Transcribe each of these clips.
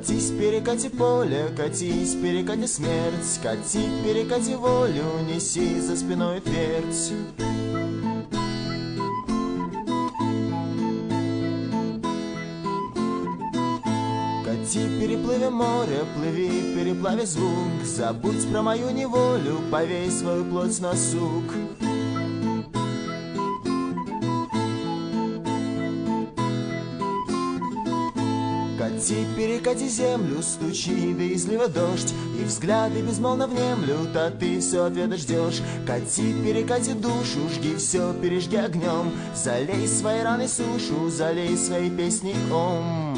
Катись, перекати поле, катись, перекати смерть, кати, перекати волю, неси за спиной твердь. Кати, переплыви море, плыви, переплави звук, забудь про мою неволю, повей свою плоть на сук. Кати, перекати землю, стучи, да излива дождь, и взгляды безмолвно внемлют, а ты все ответа ждешь. Кати, перекати душу, жги все, пережги огнем, залей свои раны сушу, залей свои песни ом.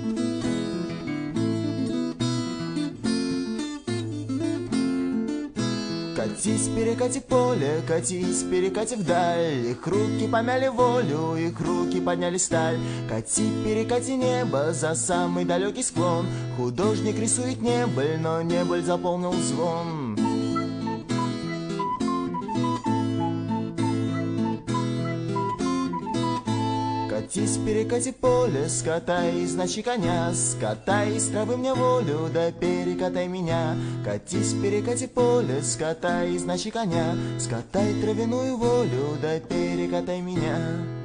Катись, перекати поле, катись, перекати вдаль, их руки помяли волю, их руки подняли сталь. Кати, перекати небо за самый далекий склон, художник рисует небыль, но небыль заполнил звон. Катись, перекати поле, скатай из ночи коня, скатай из травы мне волю, да перекатай меня. Катись, перекати поле, скатай из ночи коня, скатай травяную волю, да перекатай меня.